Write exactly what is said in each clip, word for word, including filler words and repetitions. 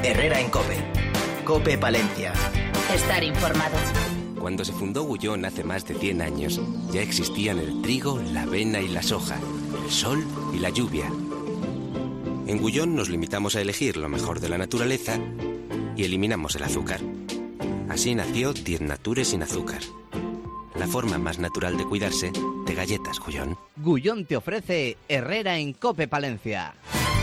Herrera en COPE. COPE Palencia. Estar informado. Cuando se fundó Gullón hace más de cien años, ya existían el trigo, la avena y la soja, el sol y la lluvia. En Gullón nos limitamos a elegir lo mejor de la naturaleza y eliminamos el azúcar. Así nació Diez Nature sin azúcar. La forma más natural de cuidarse de galletas Gullón. Gullón te ofrece Herrera en COPE Palencia.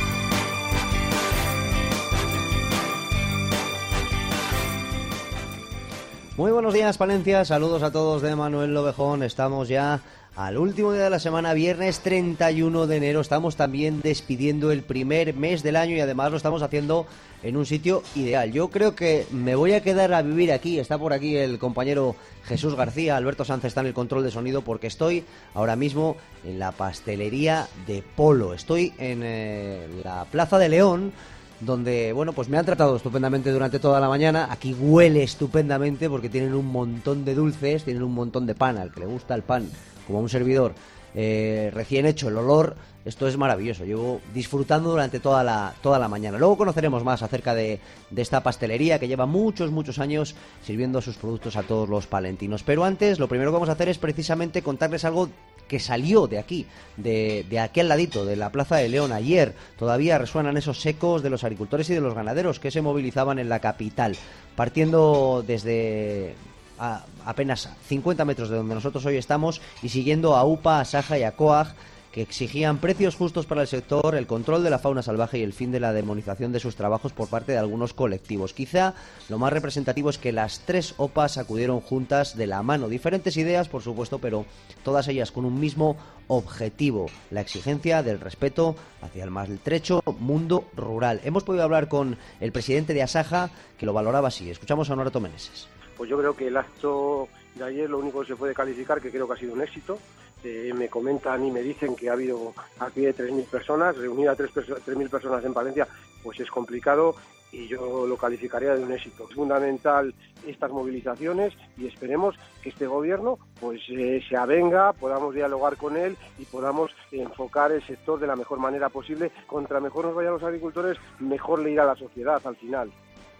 Muy buenos días, Palencia. Saludos a todos de Manuel Lovejón. Estamos ya al último día de la semana, viernes treinta y uno de enero. Estamos también despidiendo el primer mes del año y además lo estamos haciendo en un sitio ideal. Yo creo que me voy a quedar a vivir aquí. Está por aquí el compañero Jesús García. Alberto Sanz está en el control de sonido porque estoy ahora mismo en la pastelería de Polo. Estoy en eh, la Plaza de León, donde, bueno, pues me han tratado estupendamente durante toda la mañana. Aquí huele estupendamente porque tienen un montón de dulces, tienen un montón de pan, al que le gusta el pan, como a un servidor, eh, recién hecho, el olor, esto es maravilloso. Llevo disfrutando durante toda la, toda la mañana. Luego conoceremos más acerca de, de esta pastelería que lleva muchos, muchos años sirviendo sus productos a todos los palentinos. Pero antes, lo primero que vamos a hacer es precisamente contarles algo que salió de aquí, de, de aquí al ladito, de la Plaza de León. Ayer todavía resuenan esos ecos de los agricultores y de los ganaderos que se movilizaban en la capital, partiendo desde a apenas cincuenta metros de donde nosotros hoy estamos y siguiendo a UPA, a Saja y a COAG, que exigían precios justos para el sector, el control de la fauna salvaje y el fin de la demonización de sus trabajos por parte de algunos colectivos. Quizá lo más representativo es que las tres OPAs acudieron juntas de la mano. Diferentes ideas, por supuesto, pero todas ellas con un mismo objetivo: la exigencia del respeto hacia el maltrecho mundo rural. Hemos podido hablar con el presidente de Asaja, que lo valoraba así. Escuchamos a Honorato Meneses. Pues yo creo que el acto de ayer, lo único que se puede calificar, que creo que ha sido un éxito. Eh, me comentan y me dicen que ha habido aquí de tres mil personas, reunir a tres mil personas en Palencia, pues es complicado y yo lo calificaría de un éxito. Es fundamental estas movilizaciones y esperemos que este gobierno pues eh, se avenga, podamos dialogar con él y podamos enfocar el sector de la mejor manera posible. Contra mejor nos vayan los agricultores, mejor le irá a la sociedad al final.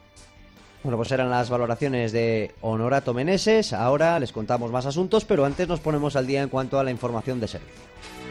Bueno, pues eran las valoraciones de Honorato Meneses. Ahora les contamos más asuntos, pero antes nos ponemos al día en cuanto a la información de servicio.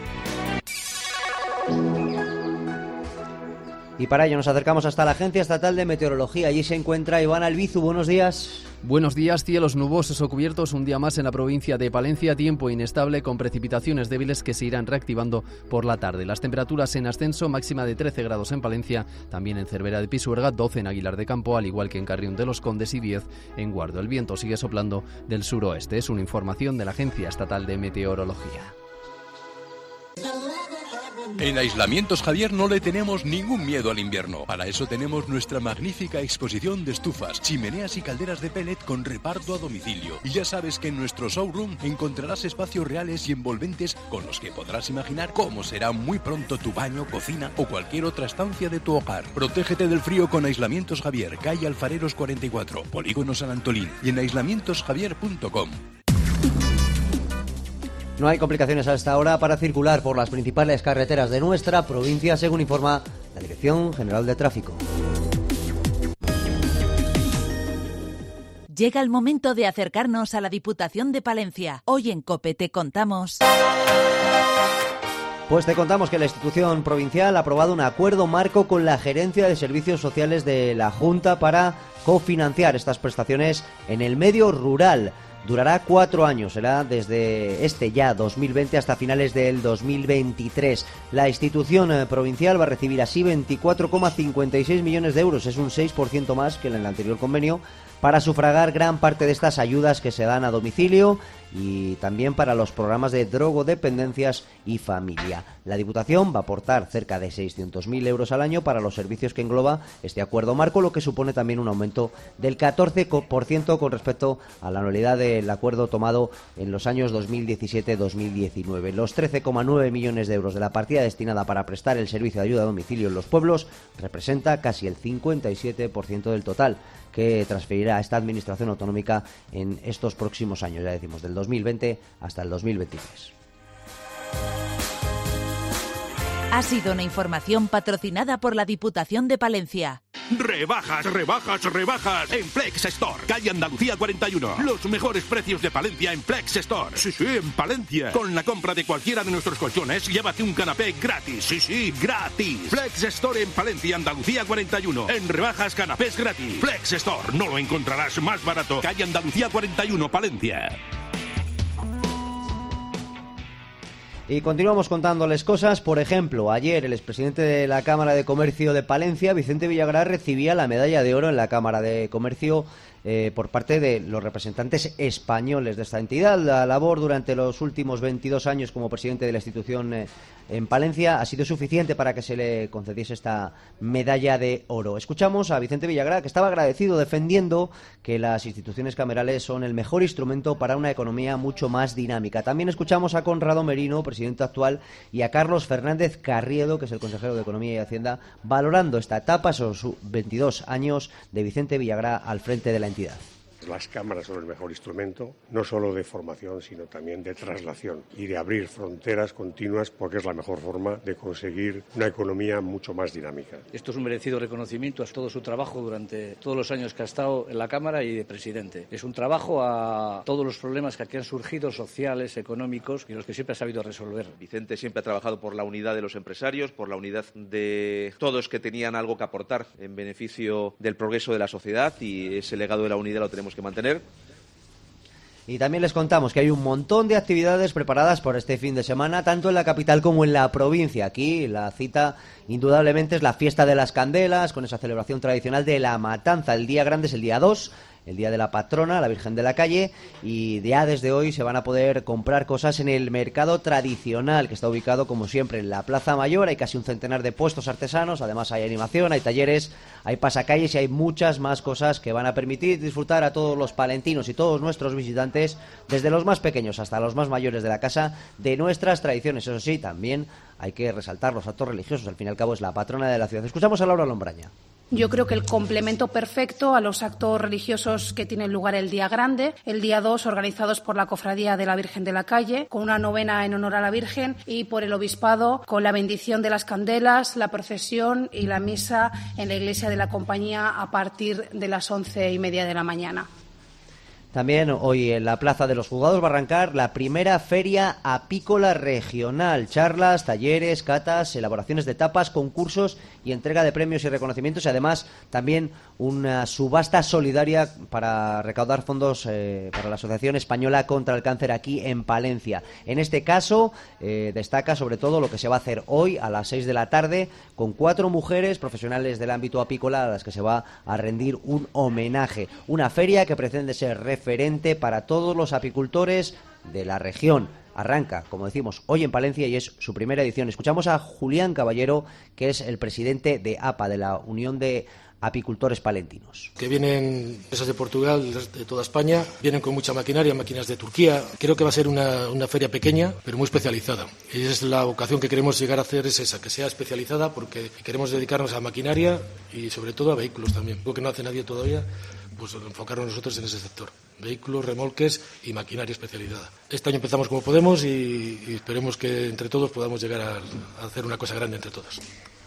Y para ello nos acercamos hasta la Agencia Estatal de Meteorología. Allí se encuentra Iván Albizu. Buenos días. Buenos días. Cielos nubosos o cubiertos un día más en la provincia de Palencia. Tiempo inestable con precipitaciones débiles que se irán reactivando por la tarde. Las temperaturas en ascenso, máxima de trece grados en Palencia, también en Cervera de Pisuerga, doce en Aguilar de Campo, al igual que en Carrión de los Condes y diez en Guardo. El viento sigue soplando del suroeste. Es una información de la Agencia Estatal de Meteorología. En Aislamientos Javier no le tenemos ningún miedo al invierno. Para eso tenemos nuestra magnífica exposición de estufas, chimeneas y calderas de pellet con reparto a domicilio. Y ya sabes que en nuestro showroom encontrarás espacios reales y envolventes con los que podrás imaginar cómo será muy pronto tu baño, cocina o cualquier otra estancia de tu hogar. Protégete del frío con Aislamientos Javier, calle Alfareros cuarenta y cuatro, Polígono San Antolín y en aislamientos javier punto com. No hay complicaciones a esta hora para circular por las principales carreteras de nuestra provincia, según informa la Dirección General de Tráfico. Llega el momento de acercarnos a la Diputación de Palencia. Hoy en COPE te contamos. Pues te contamos que la institución provincial ha aprobado un acuerdo marco con la Gerencia de Servicios Sociales de la Junta para cofinanciar estas prestaciones en el medio rural. Durará cuatro años, será desde este ya dos mil veinte hasta finales del dos mil veintitrés. La institución provincial va a recibir así veinticuatro coma cincuenta y seis millones de euros, es un seis por ciento más que en el anterior convenio, para sufragar gran parte de estas ayudas que se dan a domicilio y también para los programas de drogodependencias y familia. La Diputación va a aportar cerca de seiscientos mil euros al año para los servicios que engloba este acuerdo marco, lo que supone también un aumento del catorce por ciento con respecto a la anualidad del acuerdo tomado en los años dos mil diecisiete dos mil diecinueve. Los trece coma nueve millones de euros de la partida destinada para prestar el servicio de ayuda a domicilio en los pueblos representa casi el cincuenta y siete por ciento del total que transferirá a esta administración autonómica en estos próximos años, ya decimos, del dos mil veinte hasta el dos mil veintitrés. Ha sido una información patrocinada por la Diputación de Palencia. Rebajas, rebajas, rebajas en Flex Store, calle Andalucía cuarenta y uno. Los mejores precios de Palencia en Flex Store. Sí, sí, en Palencia. Con la compra de cualquiera de nuestros colchones, llévate un canapé gratis. Sí, sí, gratis. Flex Store en Palencia, Andalucía cuarenta y uno. En rebajas, canapés gratis. Flex Store, no lo encontrarás más barato. Calle Andalucía cuarenta y uno, Palencia. Y continuamos contándoles cosas. Por ejemplo, ayer el expresidente de la Cámara de Comercio de Palencia, Vicente Villagrá, recibía la medalla de oro en la Cámara de Comercio eh, por parte de los representantes españoles de esta entidad. La labor durante los últimos veintidós años como presidente de la institución eh, en Palencia ha sido suficiente para que se le concediese esta medalla de oro. Escuchamos a Vicente Villagrá, que estaba agradecido, defendiendo que las instituciones camerales son el mejor instrumento para una economía mucho más dinámica. También escuchamos a Conrado Merino, presidente actual, y a Carlos Fernández Carriedo, que es el consejero de Economía y Hacienda, valorando esta etapa, esos veintidós años de Vicente Villagrá al frente de la entidad. Las cámaras son el mejor instrumento, no solo de formación, sino también de traslación y de abrir fronteras continuas, porque es la mejor forma de conseguir una economía mucho más dinámica. Esto es un merecido reconocimiento a todo su trabajo durante todos los años que ha estado en la Cámara y de presidente. Es un trabajo a todos los problemas que aquí han surgido, sociales, económicos, y los que siempre ha sabido resolver. Vicente siempre ha trabajado por la unidad de los empresarios, por la unidad de todos que tenían algo que aportar en beneficio del progreso de la sociedad, y ese legado de la unidad lo tenemos que mantener. Y también les contamos que hay un montón de actividades preparadas por este fin de semana, tanto en la capital como en la provincia. Aquí la cita indudablemente es la fiesta de las candelas, con esa celebración tradicional de la matanza. El día grande es el día dos, el día de la patrona, la Virgen de la Calle, y ya desde hoy se van a poder comprar cosas en el mercado tradicional, que está ubicado como siempre en la Plaza Mayor. Hay casi un centenar de puestos artesanos, además hay animación, hay talleres, hay pasacalles y hay muchas más cosas que van a permitir disfrutar a todos los palentinos y todos nuestros visitantes, desde los más pequeños hasta los más mayores de la casa, de nuestras tradiciones. Eso sí, también hay que resaltar los actos religiosos, al fin y al cabo es la patrona de la ciudad. Escuchamos a Laura Lombraña. Yo creo que el complemento perfecto a los actos religiosos que tienen lugar el día grande, el día dos, organizados por la Cofradía de la Virgen de la Calle, con una novena en honor a la Virgen, y por el Obispado, con la bendición de las candelas, la procesión y la misa en la Iglesia de la Compañía a partir de las once y media de la mañana. También hoy en la Plaza de los Juzgados va a arrancar la primera feria apícola regional. Charlas, talleres, catas, elaboraciones de tapas, concursos y entrega de premios y reconocimientos. Y además también una subasta solidaria para recaudar fondos eh, para la Asociación Española contra el Cáncer aquí en Palencia. En este caso eh, destaca sobre todo lo que se va a hacer hoy a las seis de la tarde con cuatro mujeres profesionales del ámbito apícola a las que se va a rendir un homenaje. Una feria que pretende ser referente para todos los apicultores de la región. Arranca, como decimos, hoy en Palencia y es su primera edición. Escuchamos a Julián Caballero, que es el presidente de A P A, de la Unión de Apicultores Palentinos. Que vienen empresas de Portugal, de toda España, vienen con mucha maquinaria, máquinas de Turquía. Creo que va a ser una, una feria pequeña, pero muy especializada. Y es la vocación que queremos llegar a hacer, es esa, que sea especializada, porque queremos dedicarnos a maquinaria y sobre todo a vehículos también. Algo que no hace nadie todavía, pues enfocarnos nosotros en ese sector. Vehículos, remolques y maquinaria especializada. Este año empezamos como podemos y, y esperemos que entre todos podamos llegar a, a hacer una cosa grande entre todos.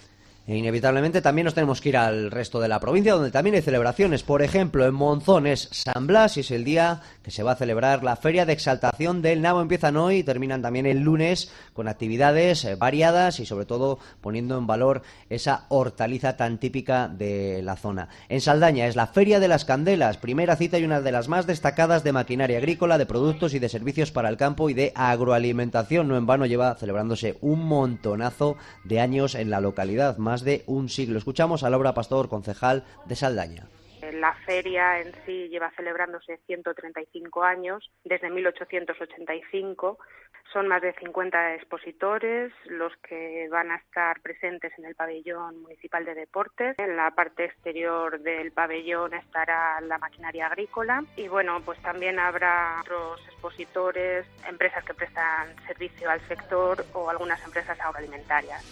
E inevitablemente también nos tenemos que ir al resto de la provincia, donde también hay celebraciones. Por ejemplo, en Monzón es San Blas y es el día que se va a celebrar la Feria de Exaltación del Nabo. Empiezan hoy y terminan también el lunes con actividades eh, variadas y sobre todo poniendo en valor esa hortaliza tan típica de la zona. En Saldaña es la Feria de las Candelas, primera cita y una de las más destacadas de maquinaria agrícola, de productos y de servicios para el campo y de agroalimentación. No en vano lleva celebrándose un montonazo de años en la localidad, más de un siglo. Escuchamos a Laura Pastor, concejal de Saldaña. La feria en sí lleva celebrándose ciento treinta y cinco años, desde mil ochocientos ochenta y cinco. Son más de cincuenta expositores los que van a estar presentes en el pabellón municipal de deportes. En la parte exterior del pabellón estará la maquinaria agrícola y bueno, pues también habrá otros expositores, empresas que prestan servicio al sector o algunas empresas agroalimentarias.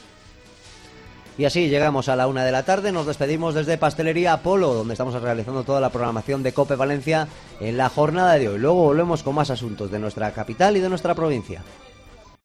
Y así llegamos a la una de la tarde, nos despedimos desde Pastelería Apolo, donde estamos realizando toda la programación de COPE Valencia en la jornada de hoy. Luego volvemos con más asuntos de nuestra capital y de nuestra provincia.